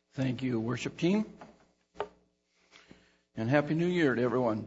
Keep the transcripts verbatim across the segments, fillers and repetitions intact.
Thank you, worship team. And Happy New Year to everyone.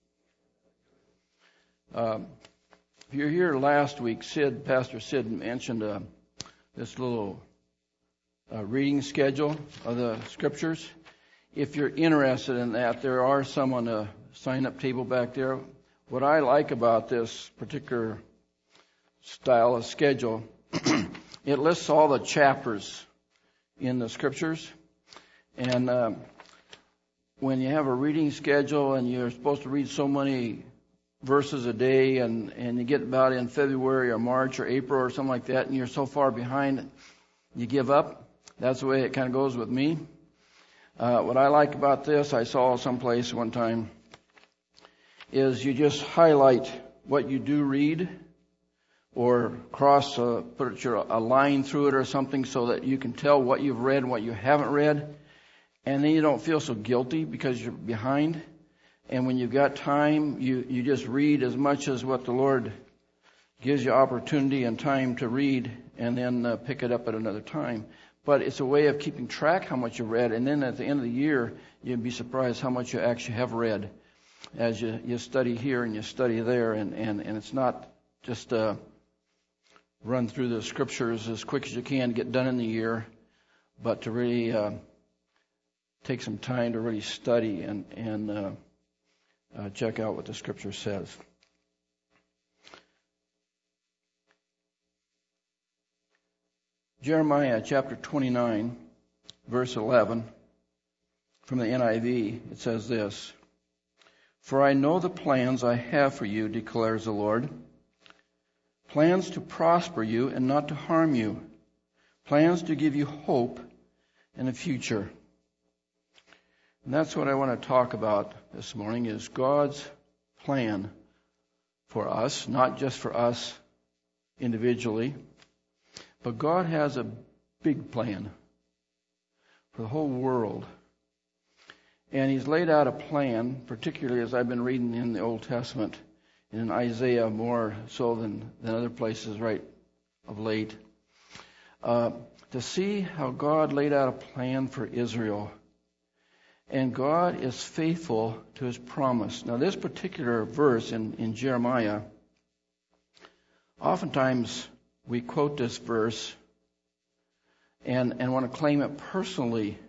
Um, if you're here last week, Sid, Pastor Sid mentioned uh, this little uh, reading schedule of the scriptures. If you're interested in that, there are some on the sign-up table back there. What I like about this particular style of schedule, it lists all the chapters in the scriptures. And uh, when you have a reading schedule and you're supposed to read so many verses a day and, and you get about in February or March or April or something like that and you're so far behind, you give up. That's the way it kind of goes with me. Uh, what I like about this, I saw someplace one time, is you just highlight what you do read or cross, uh, put your, a line through it or something so that you can tell what you've read and what you haven't read. And then you don't feel so guilty because you're behind. And when you've got time, you, you just read as much as what the Lord gives you opportunity and time to read, and then uh, pick it up at another time. But it's a way of keeping track how much you read. And then at the end of the year, you'd be surprised how much you actually have read as you, you study here and you study there. And, and, and it's not just uh, run through the scriptures as quick as you can, get done in the year, but to really uh, take some time to really study and, and uh, uh, check out what the scripture says. Jeremiah chapter twenty-nine, verse eleven, from the N I V, it says this: "For I know the plans I have for you, declares the Lord, plans to prosper you and not to harm you, plans to give you hope and a future." And that's what I want to talk about this morning, is God's plan for us, not just for us individually, but God has a big plan for the whole world. And He's laid out a plan, particularly as I've been reading in the Old Testament, and in Isaiah more so than, than other places right of late, uh, to see how God laid out a plan for Israel. And God is faithful to His promise. Now, this particular verse in, in Jeremiah, oftentimes we quote this verse and, and want to claim it personally.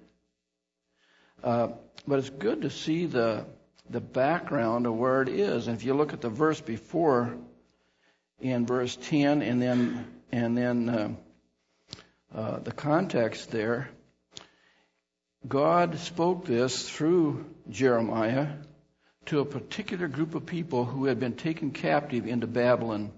Uh, but it's good to see the the background of where it is. And if you look at the verse before, in verse ten, and then and then uh, uh, the context there, God spoke this through Jeremiah to a particular group of people who had been taken captive into Babylon.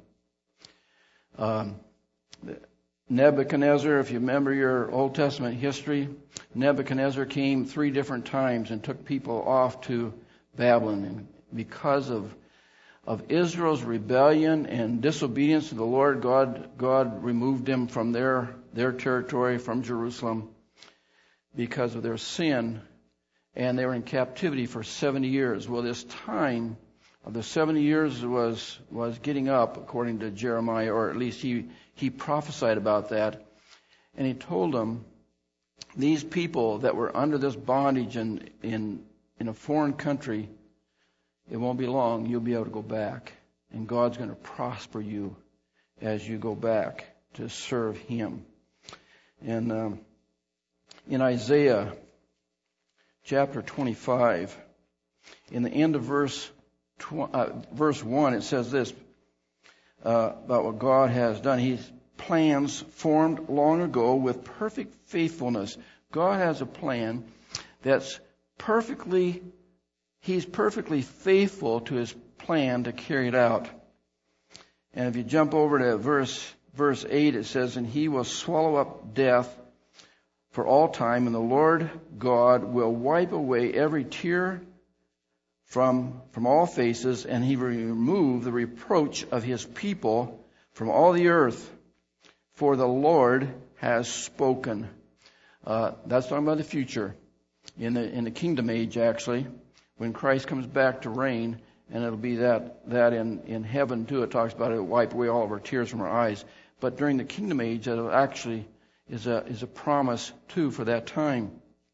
Um, Nebuchadnezzar, if you remember your Old Testament history, Nebuchadnezzar came three different times and took people off to Babylon. And because of of Israel's rebellion and disobedience to the Lord, God God removed them from their their territory, from Jerusalem, because of their sin, and they were in captivity for seventy years. Well, this time of the seventy years was was getting up, according to Jeremiah, or at least he he prophesied about that, and he told them, these people that were under this bondage in in in a foreign country, it won't be long, you'll be able to go back, and God's going to prosper you as you go back to serve Him. And um, in Isaiah chapter twenty-five, in the end of verse tw- uh, verse one, it says this uh, about what God has done. His plans formed long ago with perfect faithfulness. God has a plan that's perfectly, He's perfectly faithful to His plan to carry it out. And if you jump over to verse verse eight, it says, "And He will swallow up death for all time, and the Lord God will wipe away every tear from, from all faces, and He will remove the reproach of His people from all the earth, for the Lord has spoken." Uh, that's talking about the future, in the in the kingdom age, actually, when Christ comes back to reign, and it'll be that that in, in heaven too. It talks about it will wipe away all of our tears from our eyes. But during the kingdom age, it'll actually is a is a promise too for that time.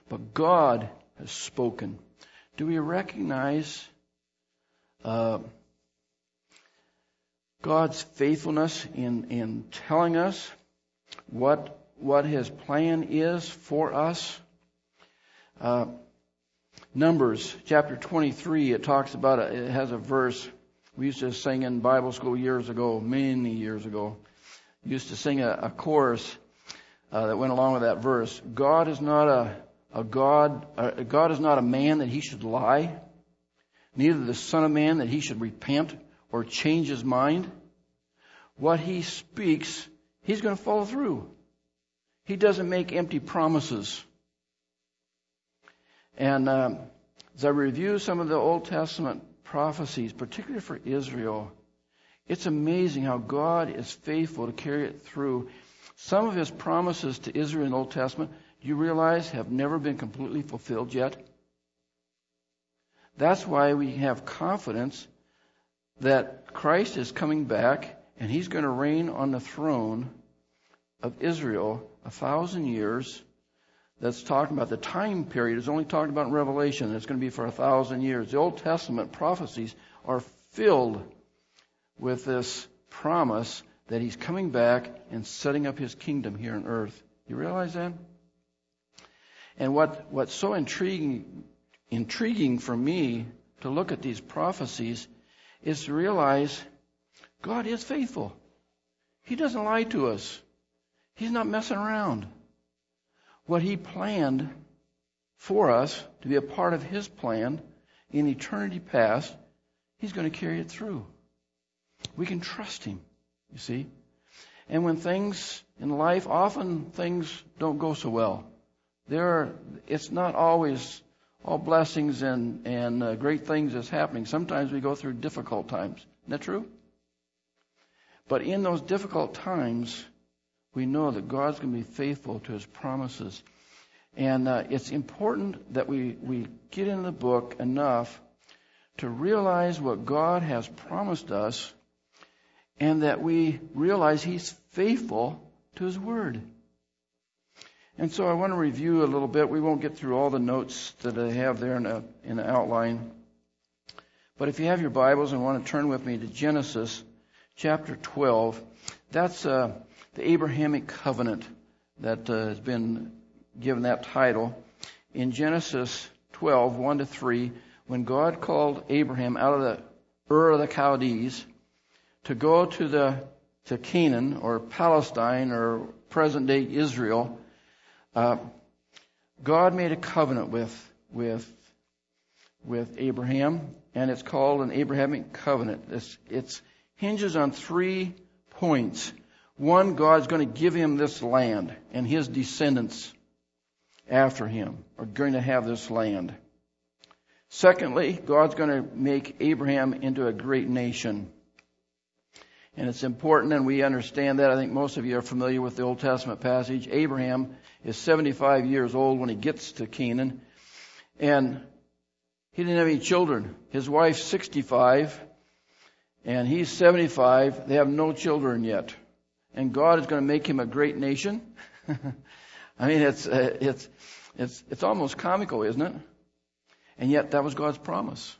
but God has spoken. Do we recognize uh, God's faithfulness in, in telling us what what His plan is for us? Uh, Numbers chapter twenty-three, it talks about, a, it has a verse we used to sing in Bible school years ago, many years ago. We used to sing a, a chorus uh, that went along with that verse. God is not a, a God, uh, God is not a man that He should lie, neither the Son of Man that He should repent or change His mind. What He speaks, He's going to follow through. He doesn't make empty promises. And um, as I review some of the Old Testament prophecies, particularly for Israel, it's amazing how God is faithful to carry it through. Some of His promises to Israel in the Old Testament, do you realize, have never been completely fulfilled yet? That's why we have confidence that Christ is coming back and He's going to reign on the throne of Israel a thousand years. That's talking about the time period is only talked about in Revelation. It's going to be for a thousand years. The Old Testament prophecies are filled with this promise that He's coming back and setting up His kingdom here on earth. You realize that? And what, what's so intriguing, intriguing for me to look at these prophecies is to realize God is faithful. He doesn't lie to us. He's not messing around. What He planned for us to be a part of His plan in eternity past, He's going to carry it through. We can trust Him, you see. And when things in life, often things don't go so well. There are, it's not always all blessings and, and uh, great things that's happening. Sometimes we go through difficult times. Isn't that true? But in those difficult times, we know that God's going to be faithful to His promises. And uh, it's important that we, we get in the book enough to realize what God has promised us and that we realize He's faithful to His Word. And so I want to review a little bit. We won't get through all the notes that I have there in the, in the outline. But if you have your Bibles and want to turn with me to Genesis chapter twelve, that's uh, the Abrahamic covenant that uh, has been given that title. In Genesis twelve, one to three, when God called Abraham out of the Ur of the Chaldees to go to the to Canaan or Palestine or present day Israel, uh, God made a covenant with with with Abraham, and it's called an Abrahamic covenant. It's, it's hinges on three points. One, God's going to give him this land, and his descendants after him are going to have this land. Secondly, God's going to make Abraham into a great nation. And it's important, and we understand that. I think most of you are familiar with the Old Testament passage. Abraham is seventy-five years old when he gets to Canaan, and he didn't have any children. His wife's sixty-five, and he's seventy-five. They have no children yet. And God is going to make him a great nation. I mean, it's uh, it's it's it's almost comical, isn't it? And yet, that was God's promise.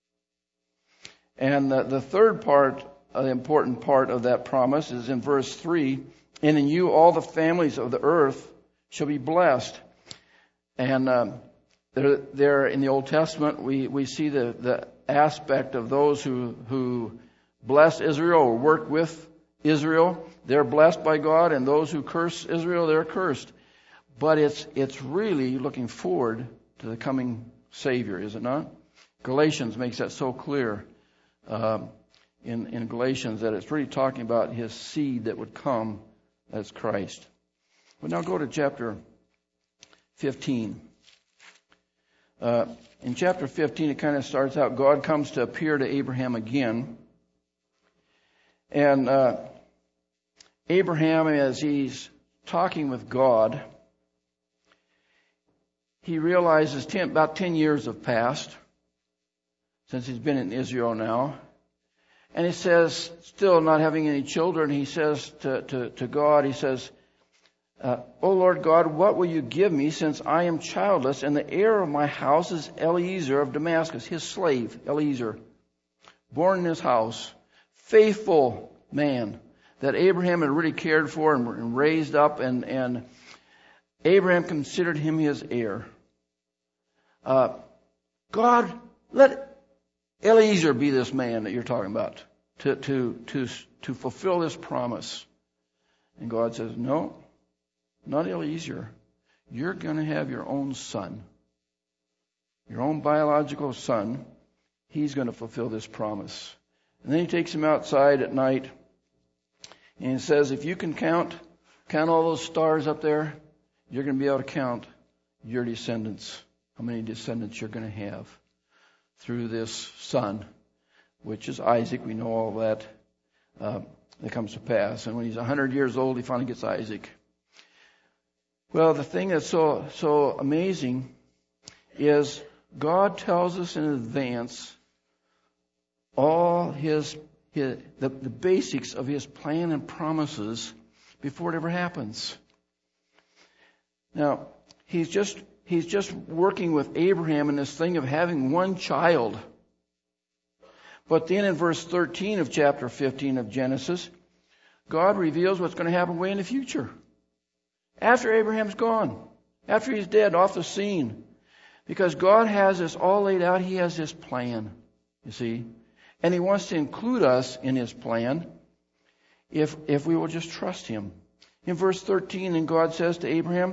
And the, the third part, uh, the important part of that promise, is in verse three. And in you, all the families of the earth shall be blessed. And um, there, there in the Old Testament, we we see the the aspect of those who who bless Israel or work with Israel. They're blessed by God, and those who curse Israel, they're cursed. But it's it's really looking forward to the coming Savior, is it not? Galatians makes that so clear uh, in, in Galatians that it's really talking about His seed that would come as Christ. But now go to chapter fifteen. Uh, in chapter fifteen, it kind of starts out, God comes to appear to Abraham again. And uh, Abraham, as he's talking with God, he realizes ten, about ten years have passed since he's been in Israel now. And he says, still not having any children, he says to, to, to God, he says, Uh, O Lord God, what will you give me since I am childless, and the heir of my house is Eliezer of Damascus, his slave, Eliezer, born in his house, faithful man that Abraham had really cared for and, and raised up, and, and Abraham considered him his heir. Uh, God, let Eliezer be this man that you're talking about to, to, to, to fulfill this promise. And God says, no. Not Eliezer. You're going to have your own son. Your own biological son. He's going to fulfill this promise. And then he takes him outside at night. And he says, if you can count, count all those stars up there, you're going to be able to count your descendants. How many descendants you're going to have through this son, which is Isaac. We know all that. Uh, that comes to pass. And when he's one hundred years old, he finally gets Isaac. Well, the thing that's so so amazing is God tells us in advance all his, his the, the basics of his plan and promises before it ever happens. Now, he's just he's just working with Abraham in this thing of having one child. But then in verse thirteen of chapter fifteen of Genesis, God reveals what's going to happen way in the future. After Abraham's gone, after he's dead, off the scene. Because God has this all laid out. He has this plan, you see. And he wants to include us in his plan if, if we will just trust him. In verse thirteen, and God says to Abraham,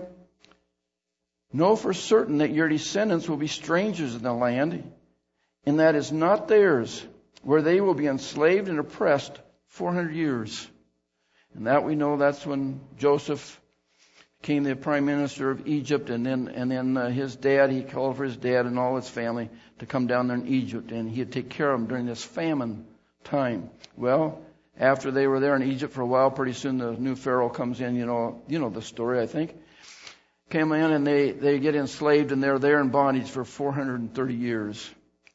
know for certain that your descendants will be strangers in the land, and that is not theirs, where they will be enslaved and oppressed four hundred years. And that we know that's when Joseph became the prime minister of Egypt, and then and then uh, his dad, he called for his dad and all his family to come down there in Egypt, and he'd take care of them during this famine time. Well, after they were there in Egypt for a while, pretty soon the new Pharaoh comes in. You know, you know the story, I think. Came in and they they get enslaved, and they're there in bondage for four hundred thirty years.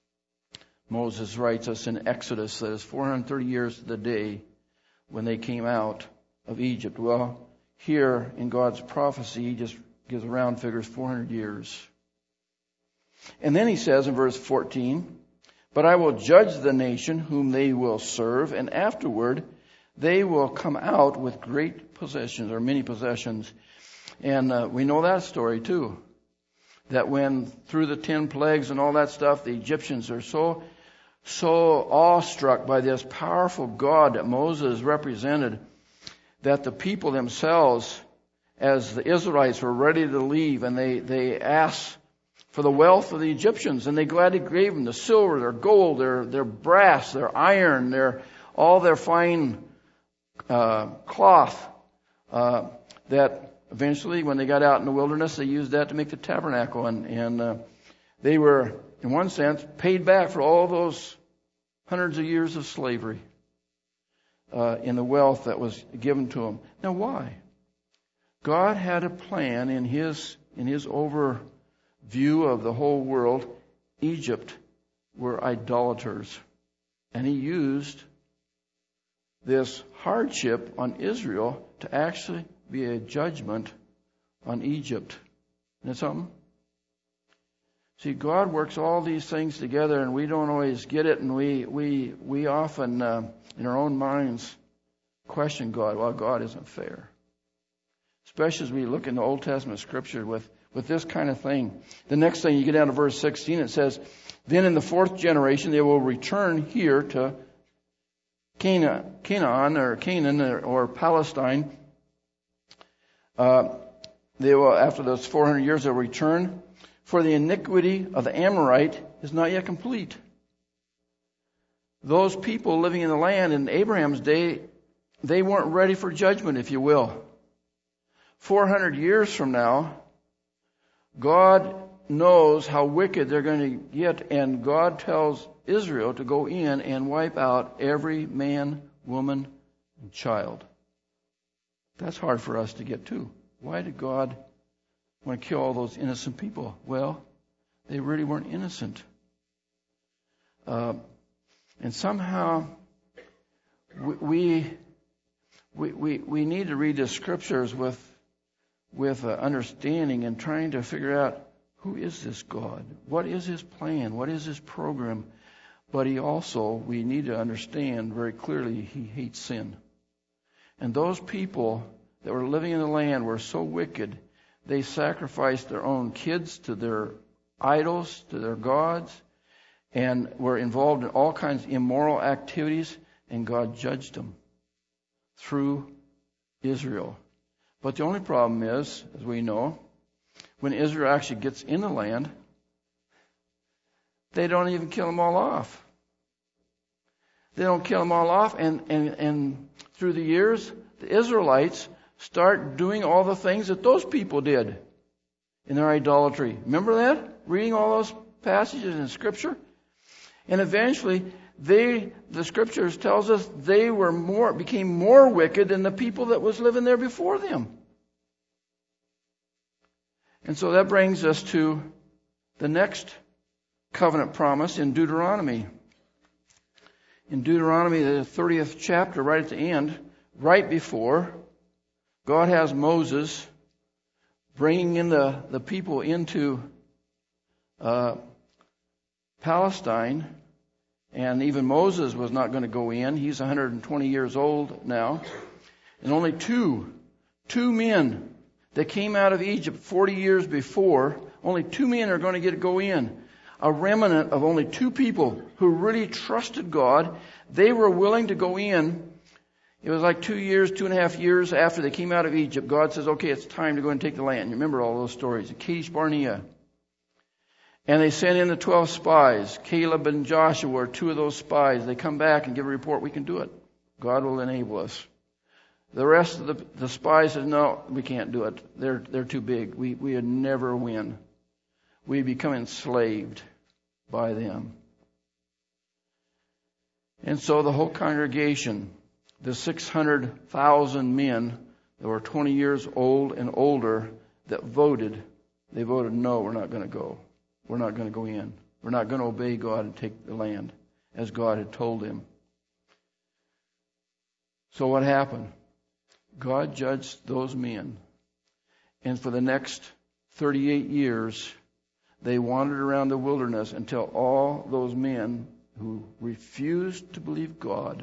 Moses writes us in Exodus that it's four hundred thirty years to the day when they came out of Egypt. Well, here in God's prophecy, he just gives round figures, four hundred years. And then he says in verse fourteen, but I will judge the nation whom they will serve, and afterward they will come out with great possessions, or many possessions. And uh, we know that story too. That when through the ten plagues and all that stuff, the Egyptians are so, so awestruck by this powerful God that Moses represented, that the people themselves, as the Israelites were ready to leave, and they, they asked for the wealth of the Egyptians, and they gladly gave them the silver, their gold, their, their brass, their iron, their, all their fine uh, cloth, uh, that eventually, when they got out in the wilderness, they used that to make the tabernacle, and, and uh, they were, in one sense, paid back for all those hundreds of years of slavery. Uh, in the wealth that was given to him. Now, why? God had a plan in his in his overview of the whole world. Egypt were idolaters, and he used this hardship on Israel to actually be a judgment on Egypt. Isn't that something? See, God works all these things together, and we don't always get it, and we we we often, uh, in our own minds, question God. Well, God isn't fair. Especially as we look in the Old Testament Scripture with, with this kind of thing. The next thing, you get down to verse sixteen, it says, then in the fourth generation they will return here to Canaan, Canaan or Canaan or, or Palestine. Uh, they will, after those four hundred years, they'll return. For the iniquity of the Amorite is not yet complete. Those people living in the land in Abraham's day, they weren't ready for judgment, if you will. four hundred years from now, God knows how wicked they're going to get, and God tells Israel to go in and wipe out every man, woman, and child. That's hard for us to get to. Why did God want to kill all those innocent people? Well, they really weren't innocent. Uh, and somehow we, we we we need to read the scriptures with with uh, understanding and trying to figure out, who is this God? What is His plan? What is His program? But He also, we need to understand very clearly, He hates sin. And those people that were living in the land were so wicked, they sacrificed their own kids to their idols, to their gods, and were involved in all kinds of immoral activities, and God judged them through Israel. But the only problem is, as we know, when Israel actually gets in the land, they don't even kill them all off. They don't kill them all off, and, and, and through the years, the Israelites start doing all the things that those people did in their idolatry. Remember that? Reading all those passages in Scripture? And eventually, they, the Scriptures tells us they were more, became more wicked than the people that was living there before them. And so that brings us to the next covenant promise in Deuteronomy. In Deuteronomy, the thirtieth chapter, right at the end, right before, God has Moses bringing in the, the people into uh, Palestine. And even Moses was not going to go in. He's one hundred twenty years old now. And only two, two men that came out of Egypt forty years before, only two men are going to get to go in. A remnant of only two people who really trusted God. They were willing to go in. It was like two years, two and a half years after they came out of Egypt. God says, okay, it's time to go and take the land. You remember all those stories. Kadesh Barnea. And they sent in the twelve spies. Caleb and Joshua were two of those spies. They come back and give a report. We can do it. God will enable us. The rest of the, the spies said, no, we can't do it. They're, they're too big. We, we would never win. We become enslaved by them. And so the whole congregation, the six hundred thousand men that were twenty years old and older that voted, they voted, no, we're not going to go. We're not going to go in. We're not going to obey God and take the land as God had told them. So what happened? God judged those men. And for the next thirty-eight years, they wandered around the wilderness until all those men who refused to believe God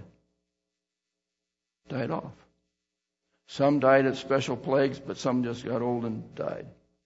died off. Some died of special plagues, but some just got old and died.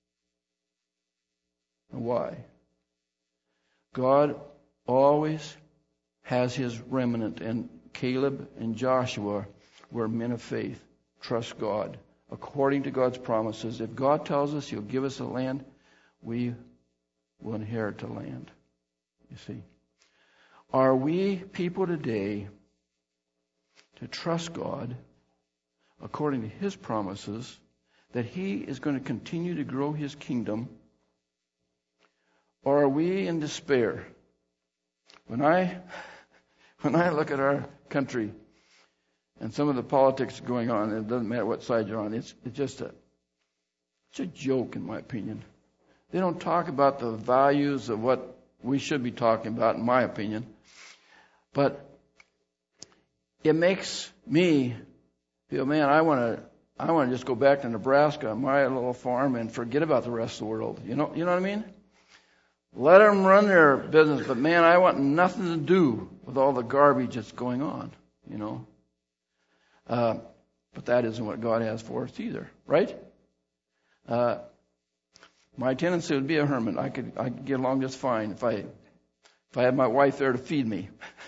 And why? God always has His remnant, and Caleb and Joshua were men of faith. Trust God. According to God's promises, if God tells us He'll give us a land, we will inherit the land. You see. Are we people today to trust God according to His promises that He is going to continue to grow His kingdom? Or are we in despair? When I when I look at our country and some of the politics going on, it doesn't matter what side you're on, it's, it's just a it's a joke in my opinion. They don't talk about the values of what we should be talking about, in my opinion. But it makes me feel, man, I want to I want to just go back to Nebraska, my little farm, and forget about the rest of the world. You know, you know what I mean? Let them run their business, but man, I want nothing to do with all the garbage that's going on, you know. Uh, but that isn't what God has for us either, right? Uh, my tendency would be a hermit. I could I could get along just fine if I if I had my wife there to feed me.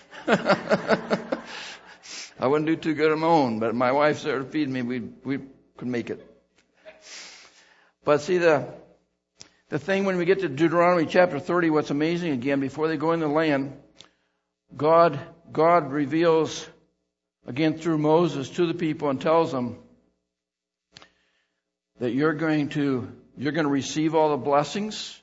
I wouldn't do too good on my own, but if my wife's there to feed me, we we could make it. But see, the the thing when we get to Deuteronomy chapter thirty, what's amazing again, before they go in the land, God God reveals again through Moses to the people and tells them that you're going to you're going to receive all the blessings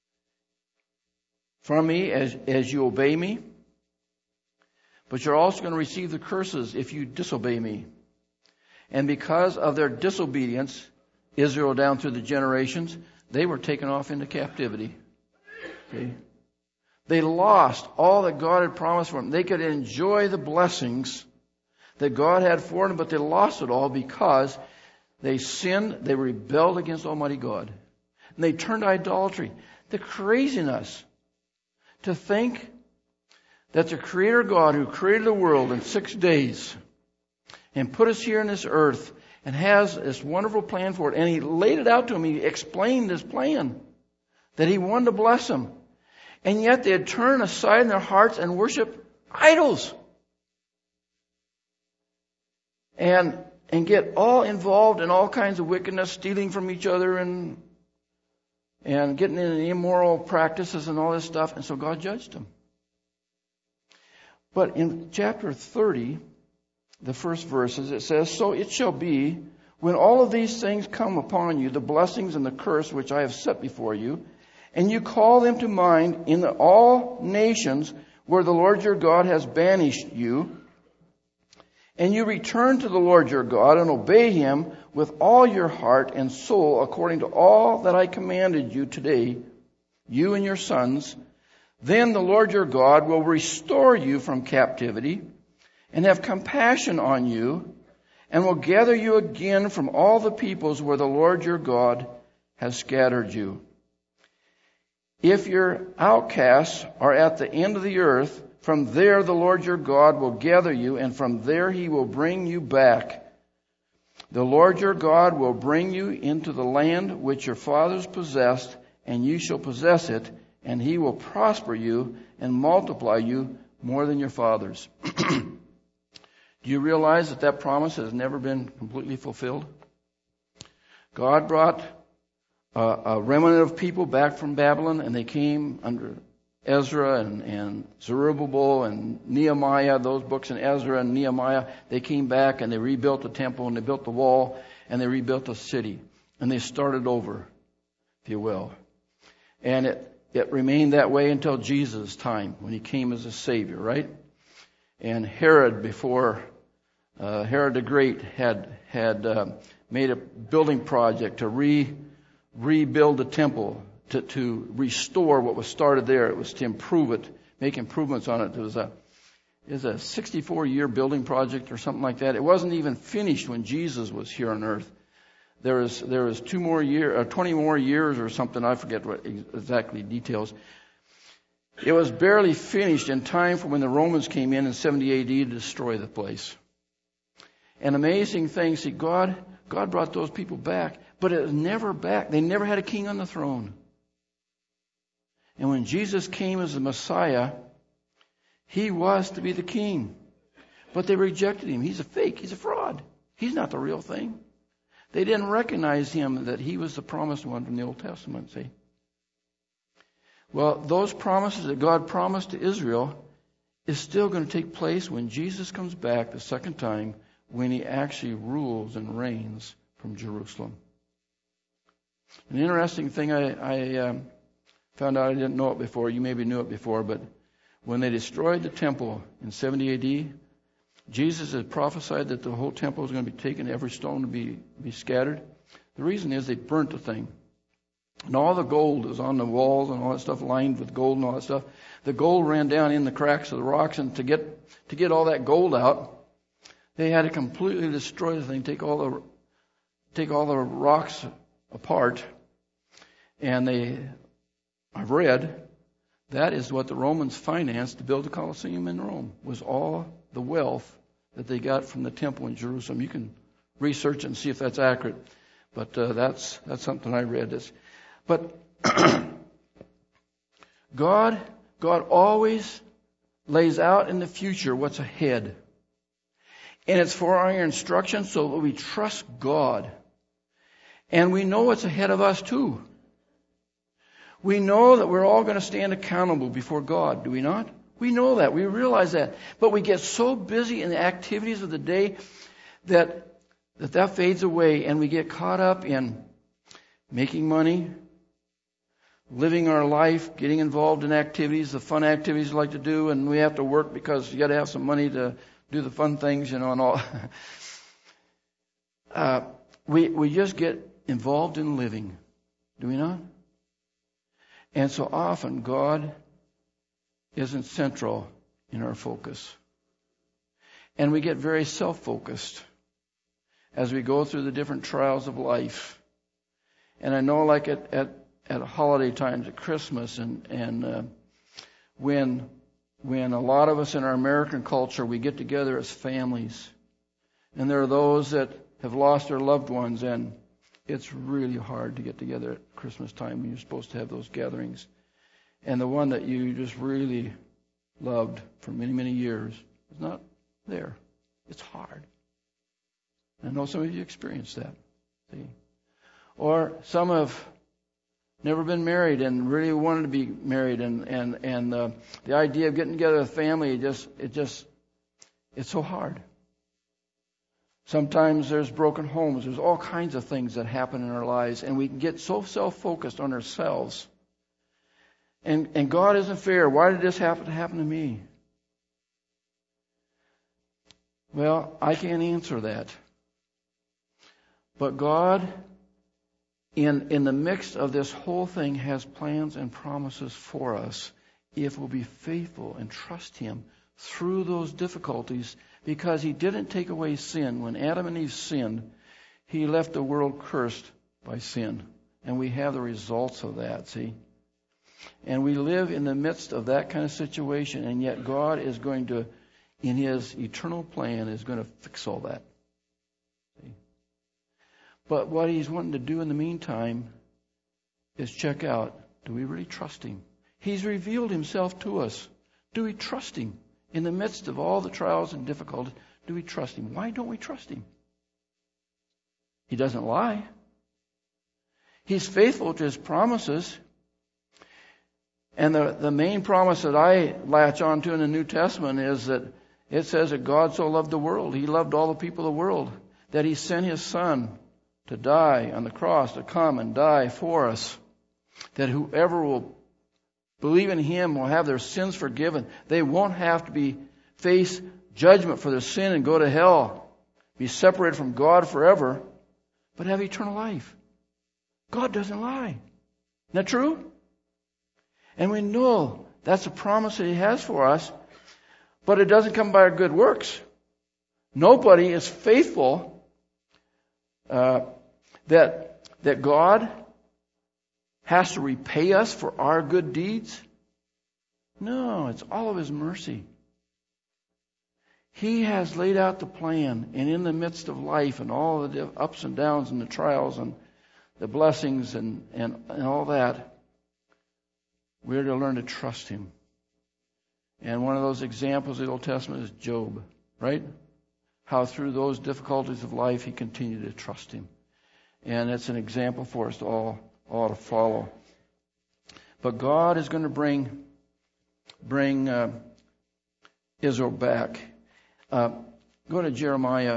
from me as as you obey me. But you're also going to receive the curses if you disobey me. And because of their disobedience, Israel down through the generations, they were taken off into captivity. Okay? They lost all that God had promised for them. They could enjoy the blessings that God had for them, but they lost it all because They sinned. They rebelled against Almighty God. And they turned to idolatry. The craziness to think that the Creator God who created the world in six days and put us here on this earth and has this wonderful plan for it. And He laid it out to them. He explained this plan that He wanted to bless them. And yet they had turned aside in their hearts and worship idols. And, and get all involved in all kinds of wickedness, stealing from each other and, and getting into immoral practices and all this stuff. And so God judged them. But in chapter thirty, the first verses, it says, "So it shall be, when all of these things come upon you, the blessings and the curse which I have set before you, and you call them to mind in the, all nations where the Lord your God has banished you, and you return to the Lord your God and obey Him with all your heart and soul according to all that I commanded you today, you and your sons, then the Lord your God will restore you from captivity and have compassion on you and will gather you again from all the peoples where the Lord your God has scattered you. If your outcasts are at the end of the earth, from there the Lord your God will gather you, and from there He will bring you back. The Lord your God will bring you into the land which your fathers possessed, and you shall possess it, and He will prosper you and multiply you more than your fathers." Do you realize that that promise has never been completely fulfilled? God brought a, a remnant of people back from Babylon, and they came under Ezra and, and Zerubbabel and Nehemiah, those books in Ezra and Nehemiah. They came back and they rebuilt the temple and they built the wall and they rebuilt the city. And they started over, if you will. And it It remained that way until Jesus' time, when He came as a Savior, right? And Herod, before uh, Herod the Great, had had uh, made a building project to re rebuild the temple, to to restore what was started there. It was to improve it, make improvements on it. It was a it was a sixty-four year building project or something like that. It wasn't even finished when Jesus was here on earth. There was there was two more year, uh, twenty more years or something. I forget what exactly details. It was barely finished in time for when the Romans came in in seventy A D to destroy the place. An amazing thing. See, God God brought those people back, but it was never back. They never had a king on the throne. And when Jesus came as the Messiah, He was to be the king, but they rejected Him. He's a fake. He's a fraud. He's not the real thing. They didn't recognize Him, that He was the promised one from the Old Testament, see? Well, those promises that God promised to Israel is still going to take place when Jesus comes back the second time, when He actually rules and reigns from Jerusalem. An interesting thing I, I um, found out, I didn't know it before, you maybe knew it before, but when they destroyed the temple in seventy A D, Jesus had prophesied that the whole temple was going to be taken, every stone to be, be scattered. The reason is they burnt the thing. And all the gold is on the walls and all that stuff, lined with gold and all that stuff. The gold ran down in the cracks of the rocks, and to get to get all that gold out, they had to completely destroy the thing, take all the take all the rocks apart. And they, I've read, that is what the Romans financed to build the Colosseum in Rome, was all the wealth that they got from the temple in Jerusalem. You can research and see if that's accurate, but uh, that's that's something I read. It's, but God, God always lays out in the future what's ahead, and it's for our instruction, so that we trust God, and we know what's ahead of us too. We know that we're all going to stand accountable before God, do we not? We know that. We realize that. But we get so busy in the activities of the day that that, that fades away, and we get caught up in making money, living our life, getting involved in activities, the fun activities we like to do, and we have to work because you got to have some money to do the fun things, you know, and all. uh, we we just get involved in living, do we not? And so often God isn't central in our focus. And we get very self-focused. as we go through the different trials of life. And I know, like at at, at holiday times, at Christmas, and and uh, when when a lot of us in our American culture, we get together as families, and there are those that have lost their loved ones, and it's really hard to get together at Christmas time when you're supposed to have those gatherings. And the one that you just really loved for many, many years is not there. It's hard. I know some of you experienced that. See? Or some have never been married and really wanted to be married, and and and uh, the idea of getting together with family, it just it just it's so hard. Sometimes there's broken homes. There's all kinds of things that happen in our lives, and we can get so self-focused on ourselves. And and God isn't fair. Why did this happen to happen to me? Well, I can't answer that. But God, in in the midst of this whole thing, has plans and promises for us if we'll be faithful and trust Him through those difficulties, because He didn't take away sin. When Adam and Eve sinned, He left the world cursed by sin. And we have the results of that, see? And we live in the midst of that kind of situation, and yet God is going to, in His eternal plan, is going to fix all that. See? But what He's wanting to do in the meantime is check out, do we really trust Him? He's revealed Himself to us. Do we trust Him? In the midst of all the trials and difficulties, do we trust Him? Why don't we trust Him? He doesn't lie. He's faithful to His promises. And the, the main promise that I latch on to in the New Testament is that it says that God so loved the world. He loved all the people of the world, that He sent His Son to die on the cross, to come and die for us. That whoever will believe in Him will have their sins forgiven. They won't have to be face judgment for their sin and go to hell, be separated from God forever, but have eternal life. God doesn't lie. Isn't that true? And we know that's a promise that He has for us, but it doesn't come by our good works. Nobody is faithful uh, that that God has to repay us for our good deeds. No, it's all of His mercy. He has laid out the plan, and in the midst of life and all the ups and downs and the trials and the blessings and, and, and all that, we're to learn to trust Him. And one of those examples of the Old Testament is Job, right? How through those difficulties of life he continued to trust Him. And it's an example for us to all, all to follow. But God is going to bring, bring uh, Israel back. Uh, go to Jeremiah.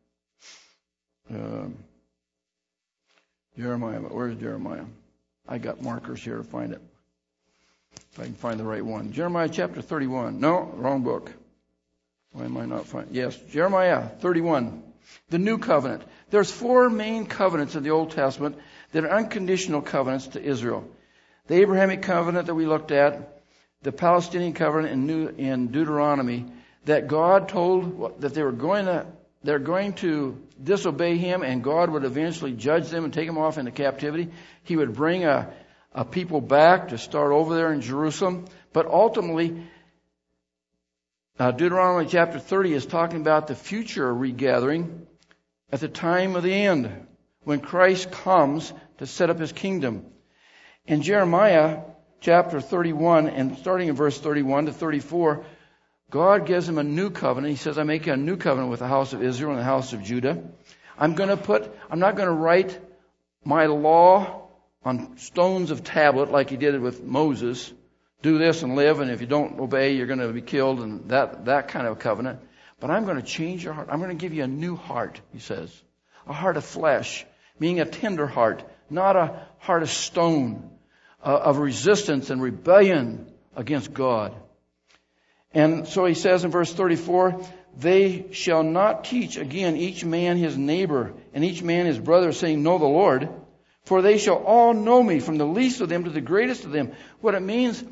Uh, Jeremiah, where's Jeremiah? I got markers here to find it. If I can find the right one. Jeremiah chapter thirty-one. No, wrong book. Why am I not finding? Yes, Jeremiah thirty-one. The new covenant. There's four main covenants in the Old Testament that are unconditional covenants to Israel. The Abrahamic covenant that we looked at, the Palestinian covenant in, New, in Deuteronomy, that God told that they were going to they're going to disobey Him, and God would eventually judge them and take them off into captivity. He would bring a a people back to start over there in Jerusalem. But ultimately, uh, Deuteronomy chapter thirty is talking about the future regathering at the time of the end, when Christ comes to set up His kingdom. In Jeremiah chapter thirty-one, and starting in verse thirty-one to thirty-four, God gives him a new covenant. He says, I make a new covenant with the house of Israel and the house of Judah. I'm going to put, I'm not going to write my law on stones of tablet like He did with Moses. Do this and live, and if you don't obey, you're going to be killed, and that, that kind of covenant. But I'm going to change your heart. I'm going to give you a new heart, He says. A heart of flesh, meaning a tender heart, not a heart of stone, uh, of resistance and rebellion against God. And so He says in verse thirty-four, they shall not teach again each man his neighbor and each man his brother, saying, know the Lord. For they shall all know me, from the least of them to the greatest of them. What it means,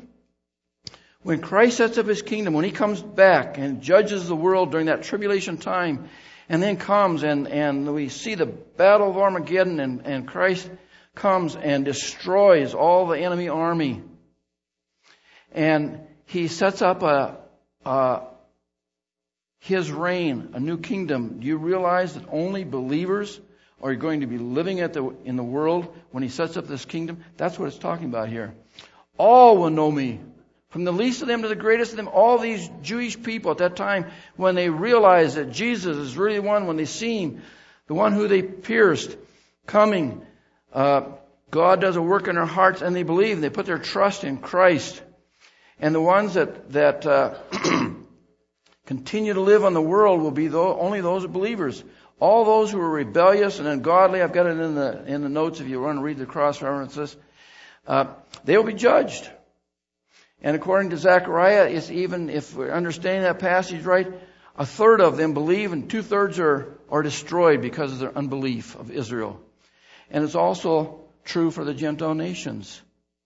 when Christ sets up His kingdom, when He comes back and judges the world during that tribulation time, And then comes and, and we see the battle of Armageddon, and, and Christ comes and destroys all the enemy army. And he sets up a, a his reign, a new kingdom. Do you realize that only believers are going to be living at the in the world when he sets up this kingdom? That's what it's talking about here. All will know me, from the least of them to the greatest of them. All these Jewish people at that time, when they realize that Jesus is really the one, when they see him, the one who they pierced, coming, uh, God does a work in their hearts, and they believe, and they put their trust in Christ. And the ones that that uh, continue to live on the world will be those, only those believers. All those who are rebellious and ungodly, I've got it in the in the notes if you want to read the cross references, uh, they will be judged. And according to Zechariah, it's even, if we're understanding that passage right, a third of them believe and two thirds are, are destroyed because of their unbelief of Israel. And it's also true for the Gentile nations.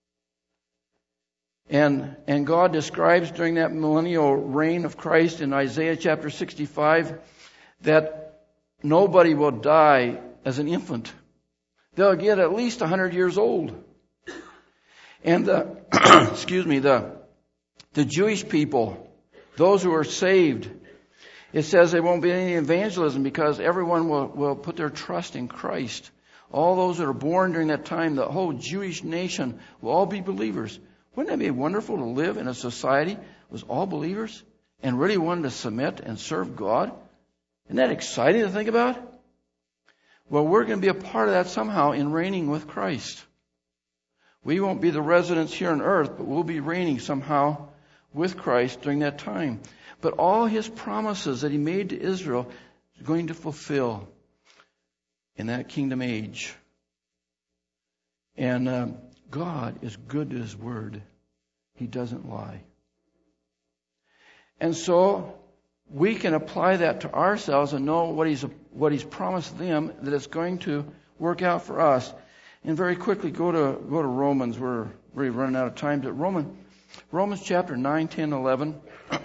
And and God describes during that millennial reign of Christ in Isaiah chapter sixty-five that nobody will die as an infant. They'll get at least one hundred years old. And the, excuse me, the the Jewish people, those who are saved, it says there won't be any evangelism because everyone will, will put their trust in Christ. All those that are born during that time, the whole Jewish nation will all be believers. Wouldn't that be wonderful to live in a society with all believers and really wanted to submit and serve God? Isn't that exciting to think about? Well, we're going to be a part of that somehow in reigning with Christ. We won't be the residents here on earth, but we'll be reigning somehow with Christ during that time. But all his promises that he made to Israel is going to fulfill in that kingdom age. And uh, God is good to his word. He doesn't lie. And so we can apply that to ourselves and know what he's what he's promised them, that it's going to work out for us. And very quickly go to go to Romans. We're really running out of time. But Roman, Romans chapter nine, ten, eleven.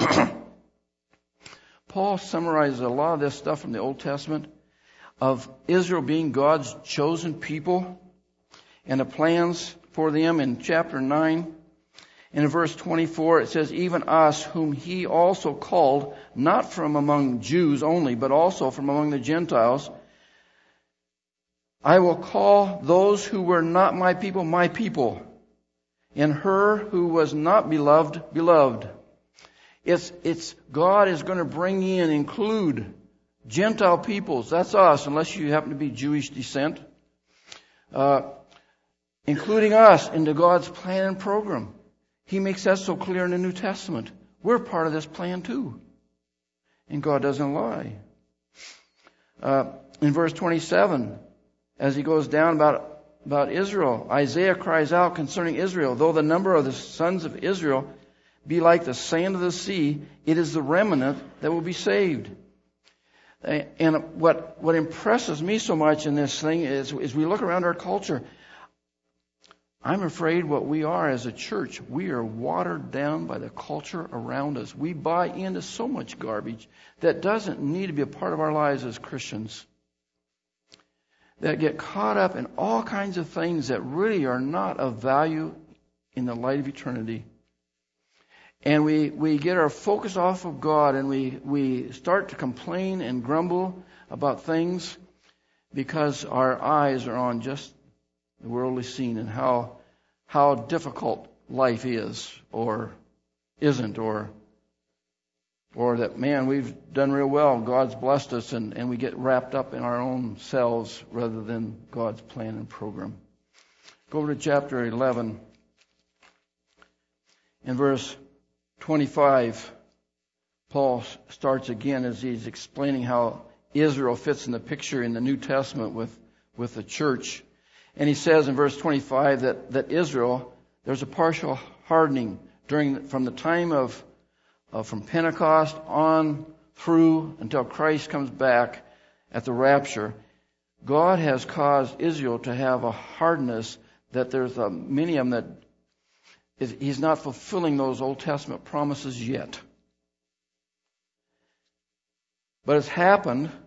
Paul summarizes a lot of this stuff from the Old Testament of Israel being God's chosen people and the plans for them in chapter nine. And in verse twenty-four, it says, even us whom he also called, not from among Jews only, but also from among the Gentiles, I will call those who were not my people, my people, and her who was not beloved, beloved. It's, it's, God is going to bring in, include Gentile peoples. That's us, unless you happen to be Jewish descent. Uh, including us into God's plan and program. He makes that so clear in the New Testament. We're part of this plan too. And God doesn't lie. Uh, in verse twenty-seven, as he goes down about, about Israel, Isaiah cries out concerning Israel, though the number of the sons of Israel be like the sand of the sea, it is the remnant that will be saved. And what, what impresses me so much in this thing is, is we look around our culture. I'm afraid what we are as a church, we are watered down by the culture around us. We buy into so much garbage that doesn't need to be a part of our lives as Christians. That get caught up in all kinds of things that really are not of value in the light of eternity. And we, we get our focus off of God, and we, we start to complain and grumble about things because our eyes are on just the worldly scene and how how difficult life is or isn't, or or that, man, we've done real well, God's blessed us, and, and we get wrapped up in our own selves rather than God's plan and program. Go over to chapter eleven in verse twenty-five. Paul starts again as he's explaining how Israel fits in the picture in the New Testament with, with the church. And he says in verse twenty-five that, that Israel, there's a partial hardening during from the time of, of from Pentecost on through until Christ comes back at the rapture. God has caused Israel to have a hardness that there's a, many of them that is, he's not fulfilling those Old Testament promises yet. But it's happened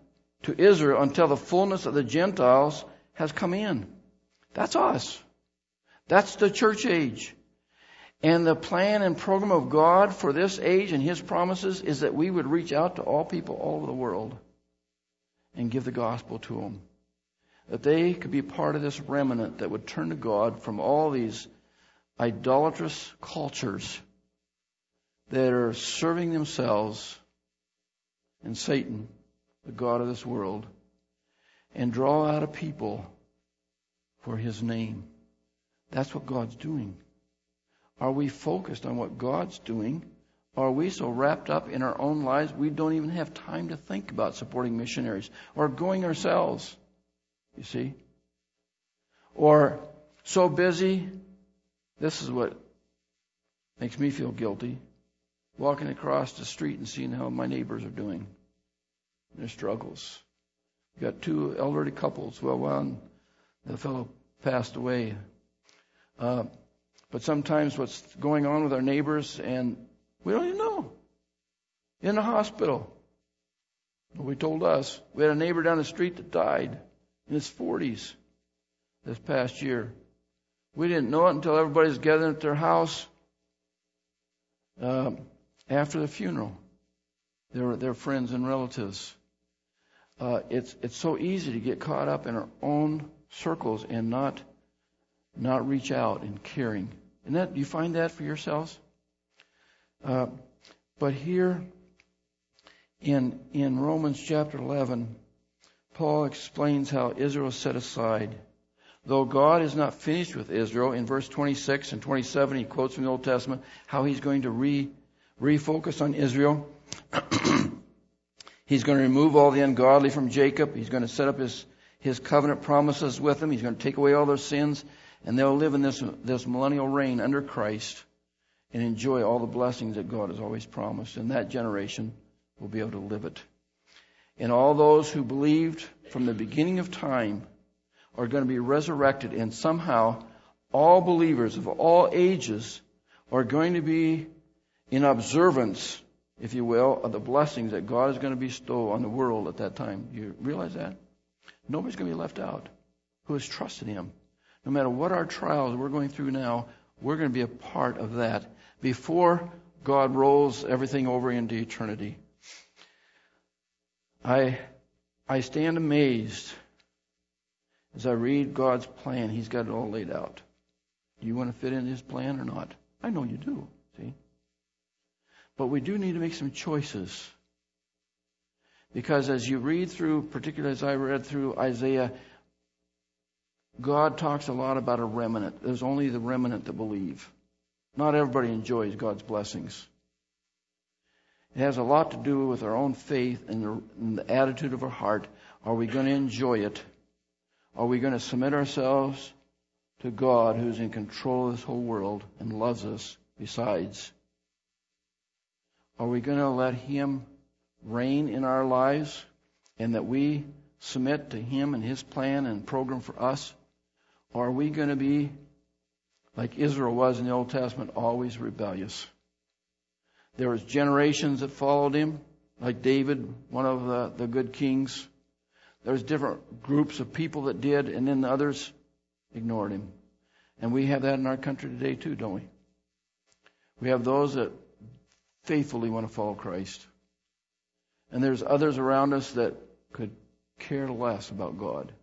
to Israel until the fullness of the Gentiles has come in. That's us. That's the church age. And the plan and program of God for this age and His promises is that we would reach out to all people all over the world and give the gospel to them. That they could be part of this remnant that would turn to God from all these idolatrous cultures that are serving themselves and Satan, the god of this world, and draw out a people for His name. That's what God's doing. Are we focused on what God's doing? Or are we so wrapped up in our own lives we don't even have time to think about supporting missionaries or going ourselves? You see? Or so busy, this is what makes me feel guilty, walking across the street and seeing how my neighbors are doing, their struggles. We've got two elderly couples. Well, one, the fellow passed away. Uh, but sometimes what's going on with our neighbors, and we don't even know. In the hospital. Nobody told us. We had a neighbor down the street that died in his forties this past year. We didn't know it until everybody was gathering at their house uh, after the funeral. Their their friends and relatives. Uh, it's it's so easy to get caught up in our own circles and not not reach out in caring. And that, do you find that for yourselves? Uh, but here in in Romans chapter eleven, Paul explains how Israel is set aside. Though God is not finished with Israel, in verse twenty-six and twenty-seven, he quotes from the Old Testament how He's going to re refocus on Israel. He's going to remove all the ungodly from Jacob. He's going to set up his his covenant promises with them. He's going to take away all their sins, and they'll live in this this millennial reign under Christ and enjoy all the blessings that God has always promised. And that generation will be able to live it. And all those who believed from the beginning of time are going to be resurrected, and somehow all believers of all ages are going to be in observance, if you will, of the blessings that God is going to bestow on the world at that time. You realize that? Nobody's going to be left out who has trusted Him. No matter what our trials we're going through now, we're going to be a part of that before God rolls everything over into eternity. I I stand amazed as I read God's plan. He's got it all laid out. Do you want to fit in His plan or not? I know you do, see? But we do need to make some choices. Because as you read through, particularly as I read through Isaiah, God talks a lot about a remnant. There's only the remnant that believe. Not everybody enjoys God's blessings. It has a lot to do with our own faith and the, and the attitude of our heart. Are we going to enjoy it? Are we going to submit ourselves to God, who's in control of this whole world and loves us besides? Are we going to let Him reign in our lives and that we submit to Him and His plan and program for us? Or are we going to be like Israel was in the Old Testament, always rebellious? There was generations that followed him, like David, one of the, the good kings. There's different groups of people that did, and then the others ignored him. And we have that in our country today too, don't we? We have those that faithfully want to follow Christ. And there's others around us that could care less about God.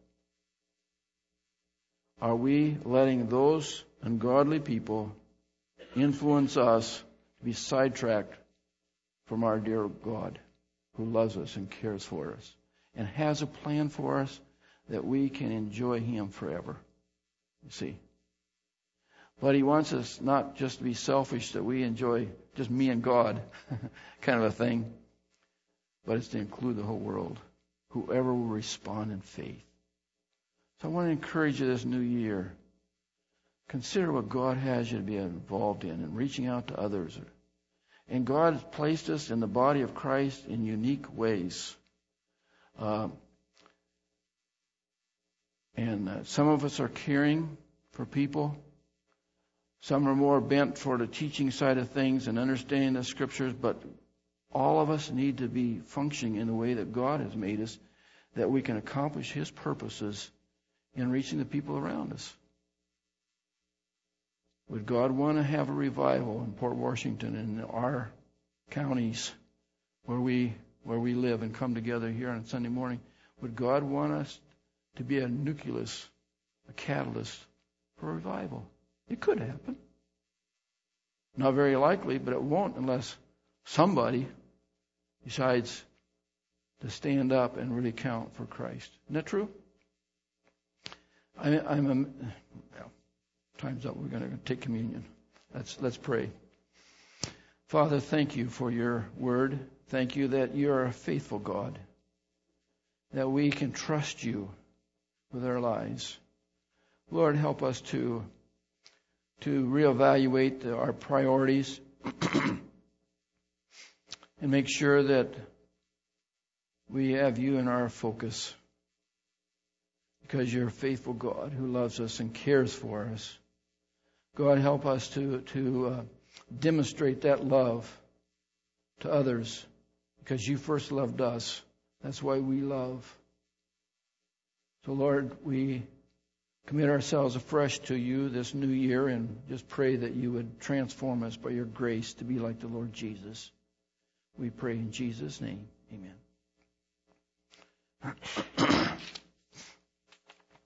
Are we letting those ungodly people influence us to be sidetracked from our dear God, who loves us and cares for us and has a plan for us that we can enjoy Him forever? You see. But He wants us not just to be selfish, that we enjoy just me and God kind of a thing, but it's to include the whole world, whoever will respond in faith. So I want to encourage you this new year. Consider what God has you to be involved in and reaching out to others. And God has placed us in the body of Christ in unique ways. Uh, and uh, some of us are caring for people. Some are more bent for the teaching side of things and understanding the Scriptures. But all of us need to be functioning in the way that God has made us, that we can accomplish His purposes in reaching the people around us. Would God want to have a revival in Port Washington and our counties where we where we live and come together here on Sunday morning? Would God want us to be a nucleus, a catalyst for revival? It could happen. Not very likely, but it won't unless somebody decides to stand up and really count for Christ. Isn't that true? I, I'm a, well, time's up. We're going to take communion. Let's let's pray. Father, thank you for your word. Thank you that you're a faithful God, that we can trust you with our lives. Lord, help us to to reevaluate the, our priorities and make sure that we have you in our focus, because you're a faithful God who loves us and cares for us. God, help us to, to uh, demonstrate that love to others, because you first loved us. That's why we love. So, Lord, we commit ourselves afresh to you this new year and just pray that you would transform us by your grace to be like the Lord Jesus. We pray in Jesus' name. Amen.